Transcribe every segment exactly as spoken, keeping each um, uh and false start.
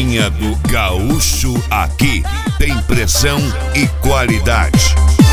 Carretinha do Gaúcho, aqui tem pressão e qualidade.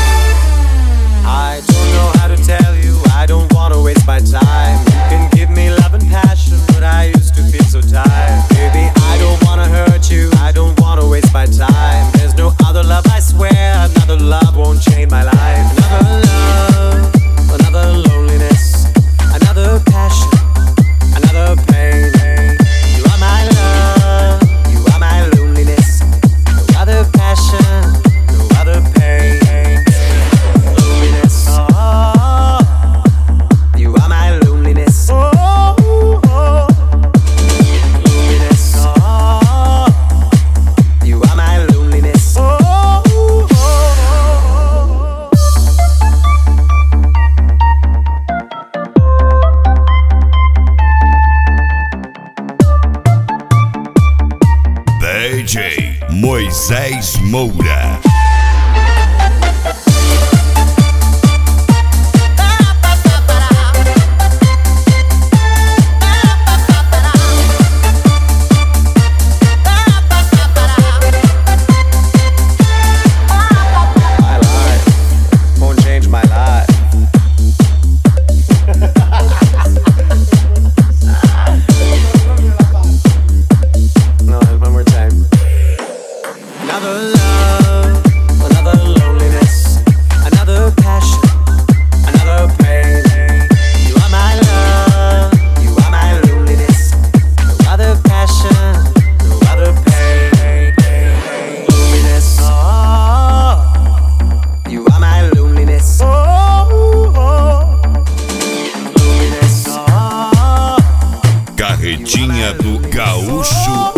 I don't know how to tell you, I don't wanna waste my time. You can give me love and passion, but I used to feel so tired. Baby, I don't wanna hurt you, I don't wanna waste my time. There's no other love, I swear, another love won't change my life. Another love, another loneliness, another passion, another pain. You are my love, you are my loneliness, no other passion, no other pain. Loneliness, oh, you are my loneliness, oh, oh. Loneliness, oh, you are my loneliness, oh, oh. D J Moisés Moura. My life won't change my life. No, one more time. Another love, another loneliness, another passion, another pain. You are my love, you are my loneliness, no other passion, no other pain. Loneliness, oh, you are my loneliness, oh, oh. Loneliness, oh. Carretinha do Gaúcho,